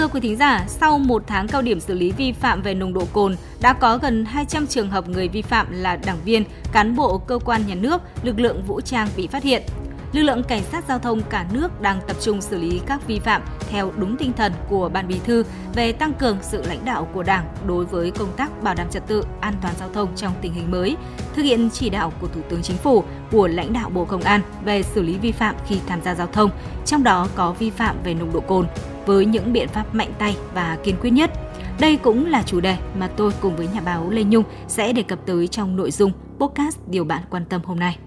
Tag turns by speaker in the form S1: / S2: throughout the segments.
S1: thưa quý thính giả, sau một tháng cao điểm xử lý vi phạm về nồng độ cồn, đã có gần 200 trường hợp người vi phạm là đảng viên, cán bộ cơ quan nhà nước, lực lượng vũ trang bị phát hiện. Lực lượng cảnh sát giao thông cả nước đang tập trung xử lý các vi phạm theo đúng tinh thần của Ban Bí thư về tăng cường sự lãnh đạo của Đảng đối với công tác bảo đảm trật tự an toàn giao thông trong tình hình mới, thực hiện chỉ đạo của Thủ tướng Chính phủ, của lãnh đạo Bộ Công an về xử lý vi phạm khi tham gia giao thông, trong đó có vi phạm về nồng độ cồn, với những biện pháp mạnh tay và kiên quyết nhất. Đây cũng là chủ đề mà tôi cùng với nhà báo Lê Nhung sẽ đề cập tới trong nội dung podcast điều bạn quan tâm hôm nay.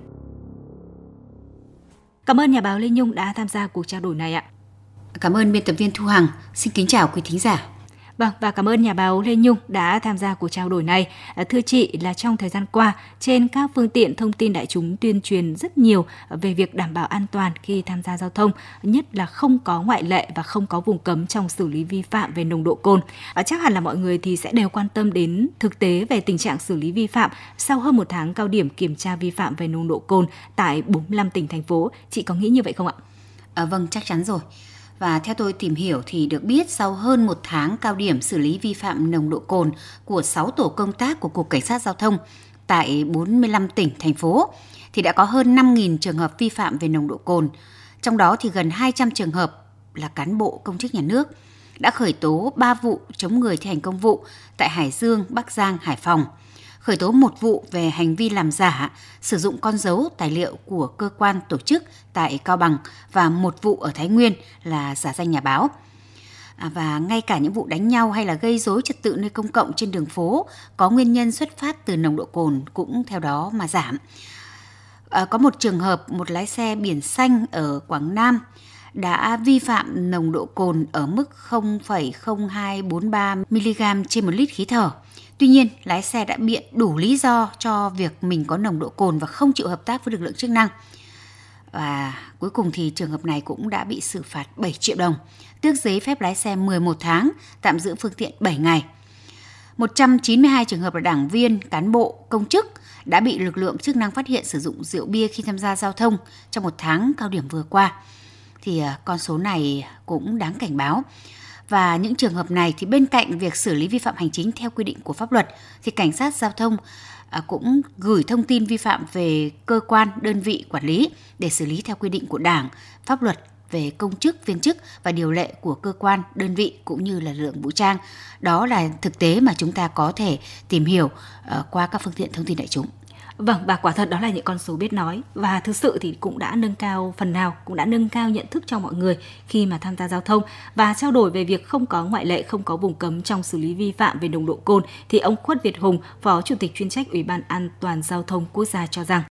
S1: Cảm ơn nhà báo Lê Nhung đã tham gia cuộc trao đổi này ạ.
S2: Cảm ơn biên tập viên Thu Hằng. Xin kính chào quý thính giả.
S1: Vâng, và cảm ơn nhà báo Lê Nhung đã tham gia cuộc trao đổi này. Thưa chị, là trong thời gian qua, trên các phương tiện thông tin đại chúng tuyên truyền rất nhiều về việc đảm bảo an toàn khi tham gia giao thông, nhất là không có ngoại lệ và không có vùng cấm trong xử lý vi phạm về nồng độ cồn. Chắc hẳn là mọi người thì sẽ đều quan tâm đến thực tế về tình trạng xử lý vi phạm sau hơn một tháng cao điểm kiểm tra vi phạm về nồng độ cồn tại 45 tỉnh, thành phố. Chị có nghĩ như vậy không ạ?
S2: Vâng, chắc chắn rồi. Và theo tôi tìm hiểu thì được biết sau hơn một tháng cao điểm xử lý vi phạm nồng độ cồn của 6 tổ công tác của Cục Cảnh sát Giao thông tại 45 tỉnh, thành phố thì đã có hơn 5.000 trường hợp vi phạm về nồng độ cồn. Trong đó thì gần 200 trường hợp là cán bộ công chức nhà nước, đã khởi tố 3 vụ chống người thi hành công vụ tại Hải Dương, Bắc Giang, Hải Phòng, khởi tố 1 vụ về hành vi làm giả, sử dụng con dấu tài liệu của cơ quan tổ chức tại Cao Bằng và 1 vụ ở Thái Nguyên là giả danh nhà báo. Và ngay cả những vụ đánh nhau hay là gây rối trật tự nơi công cộng trên đường phố có nguyên nhân xuất phát từ nồng độ cồn cũng theo đó mà giảm. Có một trường hợp một lái xe biển xanh ở Quảng Nam đã vi phạm nồng độ cồn ở mức 0,0243 mg trên 1 lít khí thở. Tuy nhiên, lái xe đã biện đủ lý do cho việc mình có nồng độ cồn và không chịu hợp tác với lực lượng chức năng. Và cuối cùng thì trường hợp này cũng đã bị xử phạt 7 triệu đồng, tước giấy phép lái xe 11 tháng, tạm giữ phương tiện 7 ngày. 192 trường hợp là đảng viên, cán bộ, công chức đã bị lực lượng chức năng phát hiện sử dụng rượu bia khi tham gia giao thông trong một tháng cao điểm vừa qua. Thì con số này cũng đáng cảnh báo. Và những trường hợp này thì bên cạnh việc xử lý vi phạm hành chính theo quy định của pháp luật thì Cảnh sát Giao thông cũng gửi thông tin vi phạm về cơ quan, đơn vị quản lý để xử lý theo quy định của Đảng, pháp luật về công chức, viên chức và điều lệ của cơ quan, đơn vị cũng như là lực lượng vũ trang. Đó là thực tế mà chúng ta có thể tìm hiểu qua các phương tiện thông tin đại chúng.
S1: Vâng, và quả thật đó là những con số biết nói, và thực sự thì cũng đã nâng cao phần nào, cũng đã nâng cao nhận thức cho mọi người khi mà tham gia giao thông. Và trao đổi về việc không có ngoại lệ, không có vùng cấm trong xử lý vi phạm về nồng độ cồn thì ông Khuất Việt Hùng, Phó Chủ tịch chuyên trách Ủy ban An toàn Giao thông Quốc gia cho rằng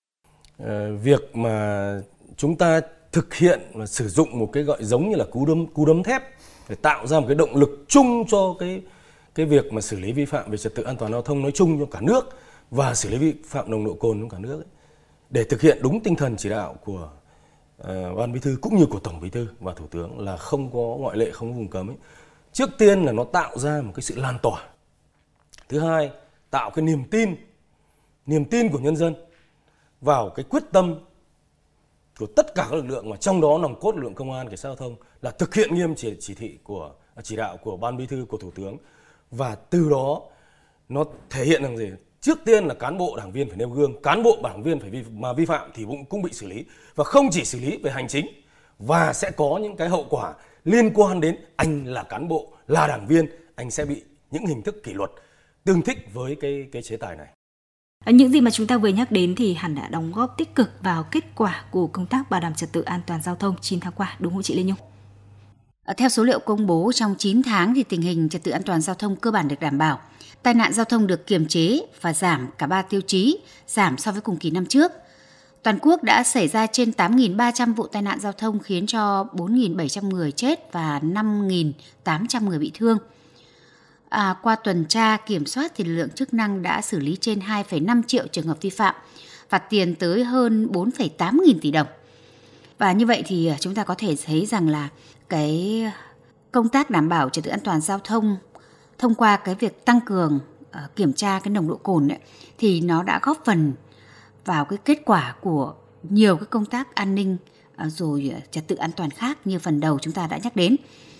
S3: việc mà chúng ta thực hiện và sử dụng một cái gọi giống như là cú đấm thép để tạo ra một cái động lực chung cho cái việc mà xử lý vi phạm về trật tự an toàn giao thông nói chung cho cả nước và xử lý vi phạm nồng độ cồn trong cả nước ấy, để thực hiện đúng tinh thần chỉ đạo của Ban Bí thư cũng như của Tổng Bí thư và Thủ tướng là không có ngoại lệ, không có vùng cấm ấy. Trước tiên là nó tạo ra một cái sự lan tỏa. Thứ hai, tạo cái niềm tin của nhân dân vào cái quyết tâm của tất cả các lực lượng, mà trong đó nòng cốt lực lượng công an, cảnh sát giao thông là thực hiện nghiêm chỉ đạo của Ban Bí thư, của Thủ tướng, và từ đó nó thể hiện rằng gì? Trước tiên là cán bộ đảng viên phải nêu gương, cán bộ đảng viên phải vi phạm thì cũng bị xử lý, và không chỉ xử lý về hành chính và sẽ có những cái hậu quả liên quan đến anh là cán bộ, là đảng viên, anh sẽ bị những hình thức kỷ luật tương thích với cái chế tài này.
S1: Những gì mà chúng ta vừa nhắc đến thì hẳn đã đóng góp tích cực vào kết quả của công tác bảo đảm trật tự an toàn giao thông 9 tháng qua, đúng không chị Lê Nhung?
S2: Theo số liệu công bố trong 9 tháng thì tình hình trật tự an toàn giao thông cơ bản được đảm bảo. Tai nạn giao thông được kiềm chế và giảm cả 3 tiêu chí, giảm so với cùng kỳ năm trước. Toàn quốc đã xảy ra trên 8.300 vụ tai nạn giao thông khiến cho 4.700 người chết và 5.800 người bị thương. Qua tuần tra kiểm soát thì lực lượng chức năng đã xử lý trên 2,5 triệu trường hợp vi phạm, phạt tiền tới hơn 4,8 nghìn tỷ đồng. Và như vậy thì chúng ta có thể thấy rằng là cái công tác đảm bảo trật tự an toàn giao thông thông qua cái việc tăng cường kiểm tra cái nồng độ cồn ấy, thì nó đã góp phần vào cái kết quả của nhiều cái công tác an ninh rồi trật tự an toàn khác như phần đầu chúng ta đã nhắc đến.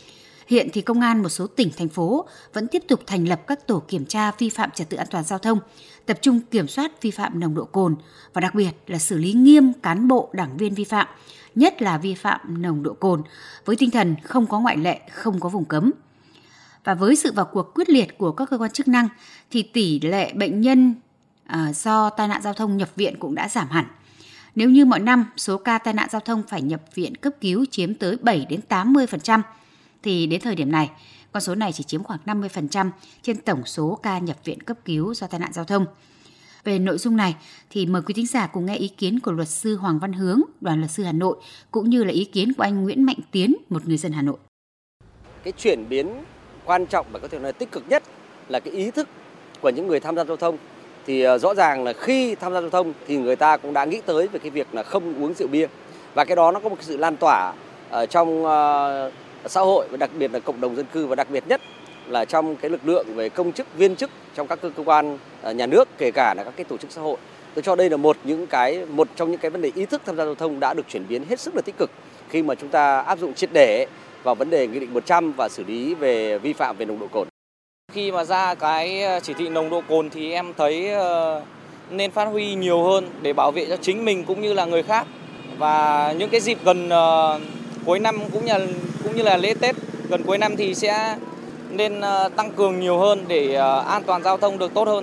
S2: Hiện thì công an một số tỉnh, thành phố vẫn tiếp tục thành lập các tổ kiểm tra vi phạm trật tự an toàn giao thông, tập trung kiểm soát vi phạm nồng độ cồn và đặc biệt là xử lý nghiêm cán bộ, đảng viên vi phạm, nhất là vi phạm nồng độ cồn với tinh thần không có ngoại lệ, không có vùng cấm. Và với sự vào cuộc quyết liệt của các cơ quan chức năng thì tỷ lệ bệnh nhân do tai nạn giao thông nhập viện cũng đã giảm hẳn. Nếu như mọi năm số ca tai nạn giao thông phải nhập viện cấp cứu chiếm tới 7 đến 80%, thì đến thời điểm này, con số này chỉ chiếm khoảng 50% trên tổng số ca nhập viện cấp cứu do tai nạn giao thông. Về nội dung này thì mời quý thính giả cùng nghe ý kiến của luật sư Hoàng Văn Hướng, Đoàn Luật sư Hà Nội, cũng như là ý kiến của anh Nguyễn Mạnh Tiến, một người dân Hà Nội.
S4: Cái chuyển biến quan trọng và có thể nói tích cực nhất là cái ý thức của những người tham gia giao thông. Thì rõ ràng là khi tham gia giao thông thì người ta cũng đã nghĩ tới về cái việc là không uống rượu bia. Và cái đó nó có một cái sự lan tỏa trong xã hội và đặc biệt là cộng đồng dân cư, và đặc biệt nhất là trong cái lực lượng về công chức, viên chức trong các cơ quan nhà nước, kể cả là các cái tổ chức xã hội. Tôi cho đây là một trong những cái vấn đề ý thức tham gia giao thông đã được chuyển biến hết sức là tích cực khi mà chúng ta áp dụng triệt để vào vấn đề Nghị định 100 và xử lý về vi phạm về nồng độ cồn.
S5: Khi mà ra cái chỉ thị nồng độ cồn thì em thấy nên phát huy nhiều hơn để bảo vệ cho chính mình cũng như là người khác. Và những cái dịp gần cuối năm cũng như là lễ Tết gần cuối năm thì sẽ nên tăng cường nhiều hơn để an toàn giao thông được tốt hơn.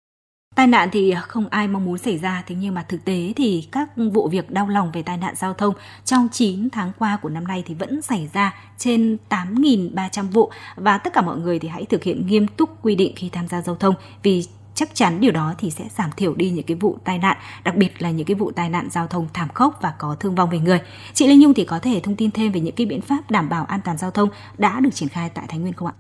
S1: Tai nạn thì không ai mong muốn xảy ra, thế nhưng mà thực tế thì các vụ việc đau lòng về tai nạn giao thông trong 9 tháng qua của năm nay thì vẫn xảy ra trên 8.300 vụ, và tất cả mọi người thì hãy thực hiện nghiêm túc quy định khi tham gia giao thông, vì chắc chắn điều đó thì sẽ giảm thiểu đi những cái vụ tai nạn, đặc biệt là những cái vụ tai nạn giao thông thảm khốc và có thương vong về người. Chị Linh Nhung thì có thể thông tin thêm về những cái biện pháp đảm bảo an toàn giao thông đã được triển khai tại Thái Nguyên không ạ?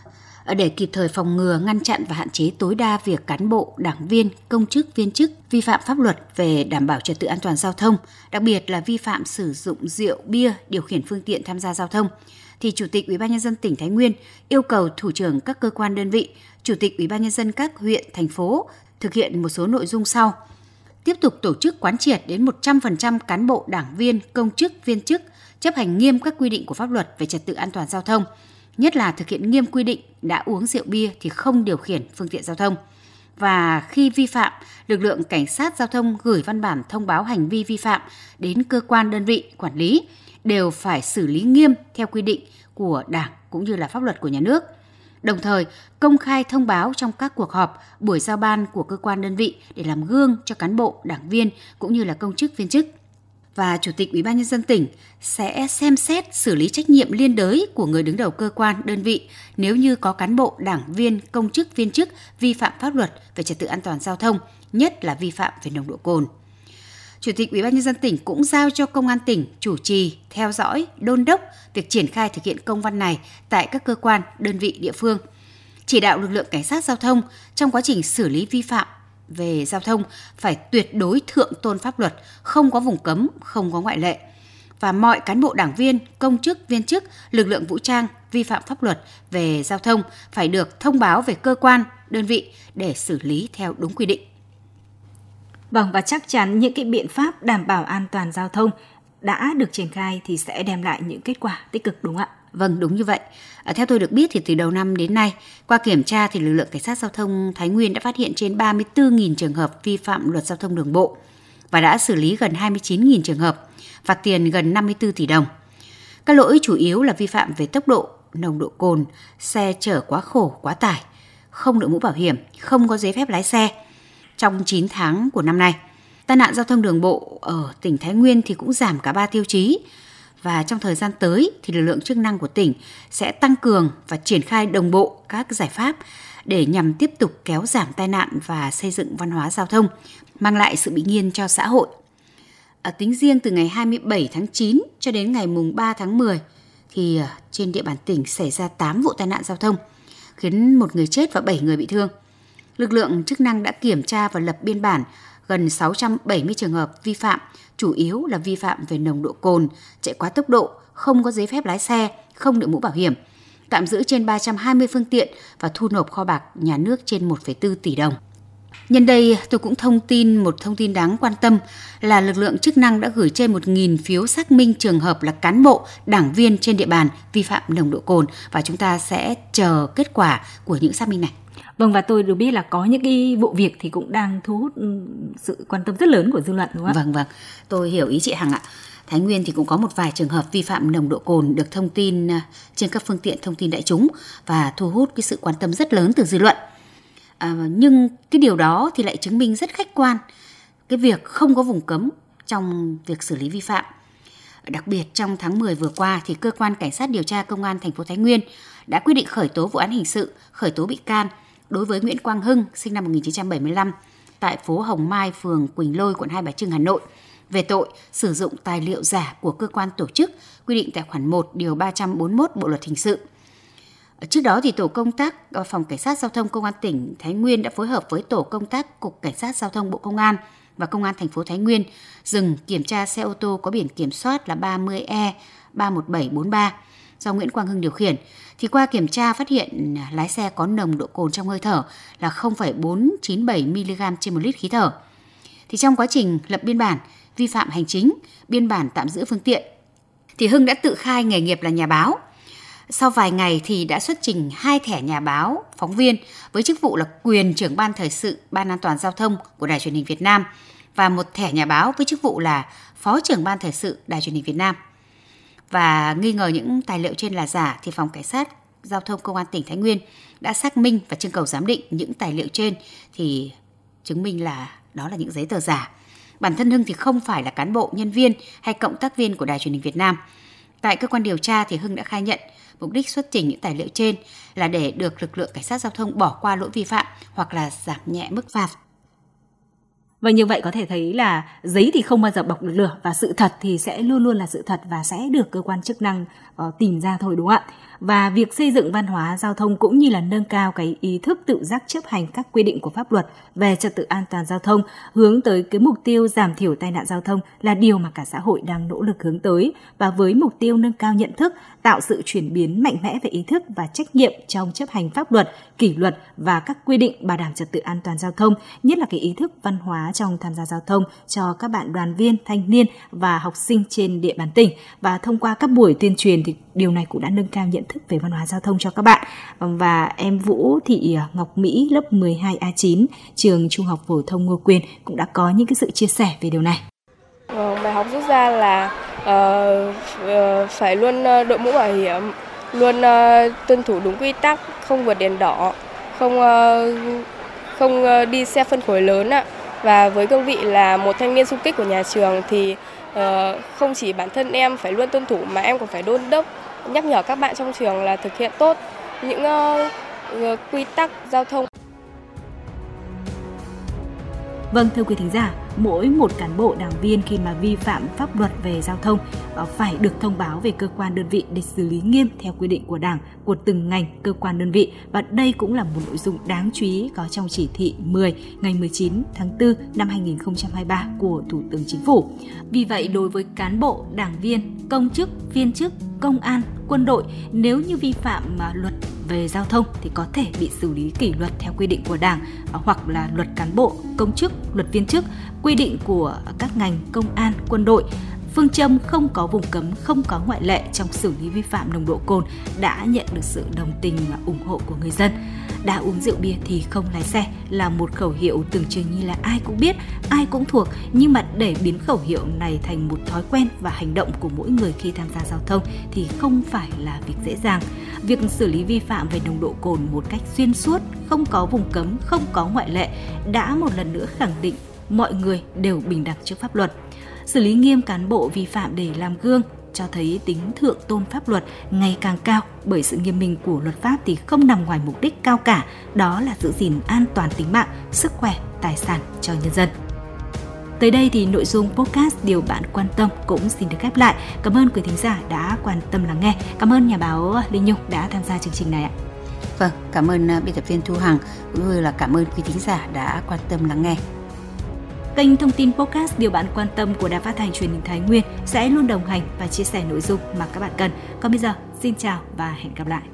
S2: Để kịp thời phòng ngừa, ngăn chặn và hạn chế tối đa việc cán bộ, đảng viên, công chức, viên chức vi phạm pháp luật về đảm bảo trật tự an toàn giao thông, đặc biệt là vi phạm sử dụng rượu, bia, điều khiển phương tiện tham gia giao thông, thì Chủ tịch Ủy ban nhân dân tỉnh Thái Nguyên yêu cầu thủ trưởng các cơ quan đơn vị, Chủ tịch Ủy ban nhân dân các huyện, thành phố thực hiện một số nội dung sau: tiếp tục tổ chức quán triệt đến 100% cán bộ, đảng viên, công chức, viên chức chấp hành nghiêm các quy định của pháp luật về trật tự an toàn giao thông, nhất là thực hiện nghiêm quy định đã uống rượu bia thì không điều khiển phương tiện giao thông. Và khi vi phạm, lực lượng cảnh sát giao thông gửi văn bản thông báo hành vi vi phạm đến cơ quan đơn vị quản lý đều phải xử lý nghiêm theo quy định của Đảng cũng như là pháp luật của nhà nước. Đồng thời, công khai thông báo trong các cuộc họp, buổi giao ban của cơ quan đơn vị để làm gương cho cán bộ, đảng viên cũng như là công chức, viên chức. Và Chủ tịch Ủy ban nhân dân tỉnh sẽ xem xét xử lý trách nhiệm liên đới của người đứng đầu cơ quan, đơn vị nếu như có cán bộ, đảng viên, công chức, viên chức vi phạm pháp luật về trật tự an toàn giao thông, nhất là vi phạm về nồng độ cồn. Chủ tịch Ủy ban nhân dân tỉnh cũng giao cho Công an tỉnh chủ trì, theo dõi, đôn đốc việc triển khai thực hiện công văn này tại các cơ quan, đơn vị địa phương. Chỉ đạo lực lượng cảnh sát giao thông trong quá trình xử lý vi phạm về giao thông phải tuyệt đối thượng tôn pháp luật, không có vùng cấm, không có ngoại lệ. Và mọi cán bộ, đảng viên, công chức, viên chức, lực lượng vũ trang vi phạm pháp luật về giao thông phải được thông báo về cơ quan, đơn vị để xử lý theo đúng quy định.
S1: Vâng, và chắc chắn những cái biện pháp đảm bảo an toàn giao thông đã được triển khai thì sẽ đem lại những kết quả tích cực, đúng không ạ?
S2: Vâng, đúng như vậy. Theo tôi được biết thì từ đầu năm đến nay, qua kiểm tra thì lực lượng cảnh sát giao thông Thái Nguyên đã phát hiện trên 34.000 trường hợp vi phạm luật giao thông đường bộ và đã xử lý gần 29.000 trường hợp, phạt tiền gần 54 tỷ đồng. Các lỗi chủ yếu là vi phạm về tốc độ, nồng độ cồn, xe chở quá khổ, quá tải, không đội mũ bảo hiểm, không có giấy phép lái xe. Trong 9 tháng của năm nay, tai nạn giao thông đường bộ ở tỉnh Thái Nguyên thì cũng giảm cả 3 tiêu chí. Và trong thời gian tới thì lực lượng chức năng của tỉnh sẽ tăng cường và triển khai đồng bộ các giải pháp để nhằm tiếp tục kéo giảm tai nạn và xây dựng văn hóa giao thông, mang lại sự bình yên cho xã hội. Tính riêng từ ngày 27 tháng 9 cho đến ngày mùng 3 tháng 10 thì trên địa bàn tỉnh xảy ra 8 vụ tai nạn giao thông, khiến 1 người chết và 7 người bị thương. Lực lượng chức năng đã kiểm tra và lập biên bản gần 670 trường hợp vi phạm, chủ yếu là vi phạm về nồng độ cồn, chạy quá tốc độ, không có giấy phép lái xe, không đội mũ bảo hiểm, tạm giữ trên 320 phương tiện và thu nộp kho bạc nhà nước trên 1,4 tỷ đồng. Nhân đây, tôi cũng một thông tin đáng quan tâm là lực lượng chức năng đã gửi trên 1.000 phiếu xác minh trường hợp là cán bộ, đảng viên trên địa bàn vi phạm nồng độ cồn và chúng ta sẽ chờ kết quả của những xác minh này.
S1: Vâng, và tôi được biết là có những cái vụ việc thì cũng đang thu hút sự quan tâm rất lớn của dư luận, đúng không ạ?
S2: Vâng, tôi hiểu ý chị Hằng ạ. Thái Nguyên thì cũng có một vài trường hợp vi phạm nồng độ cồn được thông tin trên các phương tiện thông tin đại chúng và thu hút cái sự quan tâm rất lớn từ dư luận. Nhưng cái điều đó thì lại chứng minh rất khách quan cái việc không có vùng cấm trong việc xử lý vi phạm. Đặc biệt trong tháng 10 vừa qua thì cơ quan cảnh sát điều tra công an thành phố Thái Nguyên đã quyết định khởi tố vụ án hình sự, khởi tố bị can đối với Nguyễn Quang Hưng sinh năm 1975 tại phố Hồng Mai, phường Quỳnh Lôi, quận Hai Bà Trưng, Hà Nội về tội sử dụng tài liệu giả của cơ quan tổ chức quy định tại khoản 1 điều 341 Bộ luật hình sự. Trước đó thì tổ công tác phòng cảnh sát giao thông công an tỉnh Thái Nguyên đã phối hợp với tổ công tác cục cảnh sát giao thông Bộ Công an và công an thành phố Thái Nguyên dừng kiểm tra xe ô tô có biển kiểm soát là 30E31743 do Nguyễn Quang Hưng điều khiển. Thì qua kiểm tra phát hiện lái xe có nồng độ cồn trong hơi thở là 0,497 mg trên 1 lít khí thở. Thì trong quá trình lập biên bản vi phạm hành chính, biên bản tạm giữ phương tiện thì Hưng đã tự khai nghề nghiệp là nhà báo. Sau vài ngày thì đã xuất trình 2 thẻ nhà báo, phóng viên với chức vụ là quyền trưởng ban thời sự Ban An toàn giao thông của Đài Truyền hình Việt Nam và một thẻ nhà báo với chức vụ là phó trưởng ban thời sự Đài Truyền hình Việt Nam. Và nghi ngờ những tài liệu trên là giả thì phòng cảnh sát giao thông công an tỉnh Thái Nguyên đã xác minh và trưng cầu giám định những tài liệu trên thì chứng minh là đó là những giấy tờ giả. Bản thân Hưng thì không phải là cán bộ, nhân viên hay cộng tác viên của Đài Truyền hình Việt Nam. Tại cơ quan điều tra thì Hưng đã khai nhận mục đích xuất trình những tài liệu trên là để được lực lượng cảnh sát giao thông bỏ qua lỗi vi phạm hoặc là giảm nhẹ mức phạt.
S1: Và như vậy có thể thấy là giấy thì không bao giờ bọc được lửa và sự thật thì sẽ luôn luôn là sự thật và sẽ được cơ quan chức năng tìm ra thôi, đúng không ạ? Và việc xây dựng văn hóa giao thông cũng như là nâng cao cái ý thức tự giác chấp hành các quy định của pháp luật về trật tự an toàn giao thông hướng tới cái mục tiêu giảm thiểu tai nạn giao thông là điều mà cả xã hội đang nỗ lực hướng tới, và với mục tiêu nâng cao nhận thức, tạo sự chuyển biến mạnh mẽ về ý thức và trách nhiệm trong chấp hành pháp luật, kỷ luật và các quy định bảo đảm trật tự an toàn giao thông, nhất là cái ý thức văn hóa trong tham gia giao thông cho các bạn đoàn viên, thanh niên và học sinh trên địa bàn tỉnh. Và thông qua các buổi tuyên truyền thì điều này cũng đã nâng cao nhận thức về văn hóa giao thông cho các bạn. Và em Vũ Thị Ngọc Mỹ, lớp 12A9, trường Trung học phổ thông Ngô Quyền cũng đã có những cái sự chia sẻ về điều này.
S6: Bài học rút ra là phải luôn đội mũ bảo hiểm, luôn tuân thủ đúng quy tắc, không vượt đèn đỏ, không đi xe phân khối lớn ạ. Và với cương vị là một thanh niên xung kích của nhà trường thì không chỉ bản thân em phải luôn tuân thủ mà em còn phải đôn đốc, nhắc nhở các bạn trong trường là thực hiện tốt những quy tắc giao thông.
S1: Vâng, thưa quý thính giả, mỗi một cán bộ đảng viên khi mà vi phạm pháp luật về giao thông phải được thông báo về cơ quan đơn vị để xử lý nghiêm theo quy định của Đảng, của từng ngành, cơ quan đơn vị. Và đây cũng là một nội dung đáng chú ý có trong chỉ thị 10 ngày 19 tháng 4 năm 2023 của Thủ tướng Chính phủ. Vì vậy, đối với cán bộ, đảng viên, công chức, viên chức, công an, quân đội, nếu như vi phạm luật về giao thông thì có thể bị xử lý kỷ luật theo quy định của Đảng hoặc là luật cán bộ, công chức, luật viên chức, quy định của các ngành công an, quân đội. Phương châm không có vùng cấm, không có ngoại lệ trong xử lý vi phạm nồng độ cồn đã nhận được sự đồng tình và ủng hộ của người dân. Đã uống rượu bia thì không lái xe là một khẩu hiệu tưởng chừng như là ai cũng biết, ai cũng thuộc, nhưng mà để biến khẩu hiệu này thành một thói quen và hành động của mỗi người khi tham gia giao thông thì không phải là việc dễ dàng. Việc xử lý vi phạm về nồng độ cồn một cách xuyên suốt, không có vùng cấm, không có ngoại lệ đã một lần nữa khẳng định mọi người đều bình đẳng trước pháp luật. Xử lý nghiêm cán bộ vi phạm để làm gương cho thấy tính thượng tôn pháp luật ngày càng cao, bởi sự nghiêm minh của luật pháp thì không nằm ngoài mục đích cao cả, đó là giữ gìn an toàn tính mạng, sức khỏe, tài sản cho nhân dân. Tới đây thì nội dung podcast Điều Bạn Quan Tâm cũng xin được khép lại. Cảm ơn quý thính giả đã quan tâm lắng nghe. Cảm ơn nhà báo Linh Nhung đã tham gia chương trình này ạ.
S2: Vâng, cảm ơn biên tập viên Thu Hằng cũng như là cảm ơn quý thính giả đã quan tâm lắng nghe.
S1: Kênh thông tin podcast Điều Bạn Quan Tâm của Đài Phát thanh Truyền hình Thái Nguyên sẽ luôn đồng hành và chia sẻ nội dung mà các bạn cần. Còn bây giờ, xin chào và hẹn gặp lại.